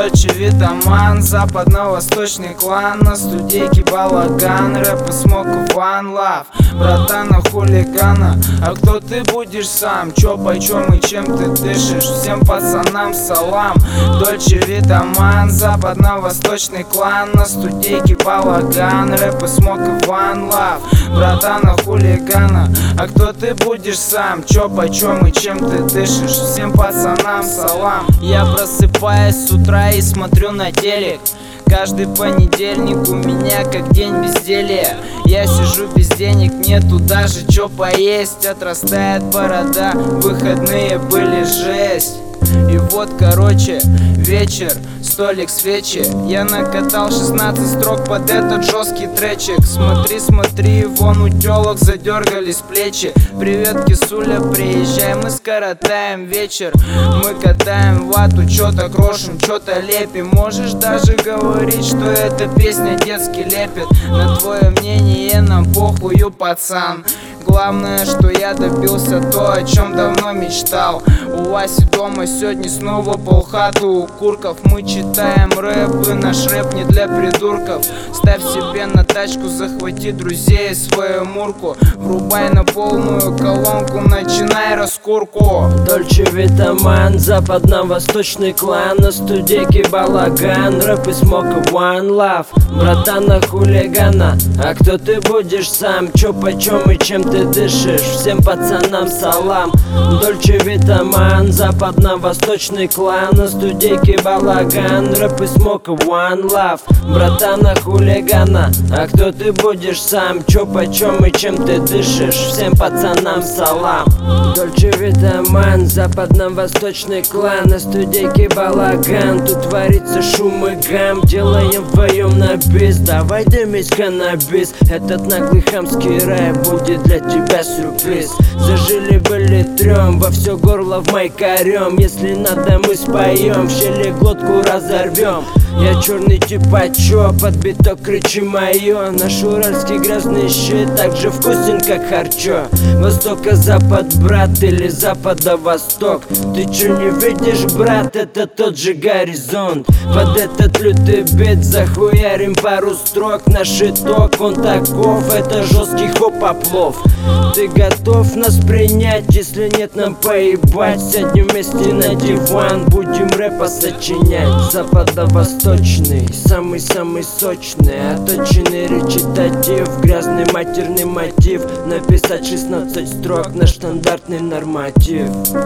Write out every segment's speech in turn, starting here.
Дольче Витаман, западно-восточный клан, на студийке балаган, рэп и смок One Love, братана хулигана. А кто ты будешь сам, чё, почем и чем ты дышишь? Всем пацанам салам. Дольче Витаман, западно-восточный клан, на студийке балаган, рэп и смок One Love, братана хулигана. А кто ты будешь сам, чё, почем и чем ты дышишь? Всем пацанам салам. Я просыпаюсь с утра и смотрю на телек. Каждый понедельник у меня как день безделья. Я сижу без денег, нету даже чё поесть. Отрастает борода, выходные были жесть. И вот, короче, вечер, столик, свечи. Я накатал 16 строк под этот жесткий тречик. Смотри, смотри, вон у тёлок задергались плечи. Привет, кисуля, приезжай, мы скоротаем вечер. Мы катаем вату, чё-то крошим, чё-то лепим. Можешь даже говорить, что эта песня детский лепет. На твое мнение нам похую, пацан. Главное, что я добился то, о чем давно мечтал. У Васи дома сегодня снова полхаты у курков. Мы читаем рэп, и наш рэп не для придурков. Ставь себе на тачку, захвати друзей и свою мурку. Врубай на полную колонку, начинай раскурку. Дольче Витаман, западно-восточный клан, на студийке балаган, рэп и смок One Love, братана хулигана. А кто ты будешь сам, чё, почем и чем ты дышишь? Всем пацанам салам. Дольче Витаман, западно-восточный клан, на студийке балаган, рэп и смок One Love, братана хулигана. А кто ты будешь сам, чё, почем и чем ты дышишь? Всем пацанам салам. Дольче Витаман, западно-восточный клан, на студийке балаган. Тут творится шум и гам, делаем вдвоем на бис. Давай дымить каннабис, этот наглый хамский рэп будет для тебя сюрприз. Зажили были трем, во все горло в майкарем. Если надо, мы споем, в щели глотку разорвем. Я черный типа чё, под биток кричи моё. Наш уральский грязный щит так же вкусен, как харчо. Востока-запад, брат, или запада-восток. Ты чё не видишь, брат, это тот же горизонт. Под этот лютый бит захуярим пару строк. Наш итог, он таков, это жесткий хоп-оплов. Ты готов нас принять? Если нет, нам поебать. Сядем вместе на диван, будем рэпа сочинять. Западно-восточный, самый-самый сочный, оточенный речитатив, грязный матерный мотив. Написать 16 строк, наш стандартный норматив.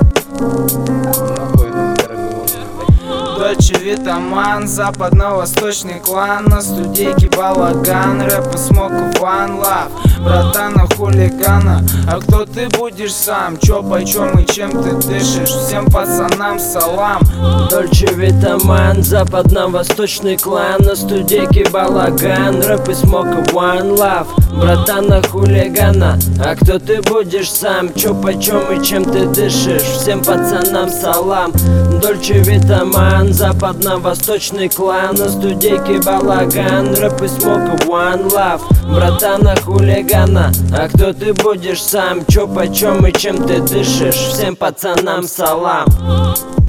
Дольче Витаман, западно-восточный клан, на студийке балаган, рэп и смок One Love, братана хулигана. А кто ты будешь сам, чё, почем и чем ты дышишь? Всем пацанам салам. Дольче Витаман, западно-восточный клан, на студийке балаган, рэп и смок One Love, братана хулигана. А кто ты будешь сам, чё, почем и чем ты дышишь? Всем пацанам салам. Дольче Витаман, западно-восточный клан, на студийке балаган, рэп и смок One Love, братана хулигана. А кто ты будешь сам, чё, почем и чем ты дышишь? Всем пацанам салам.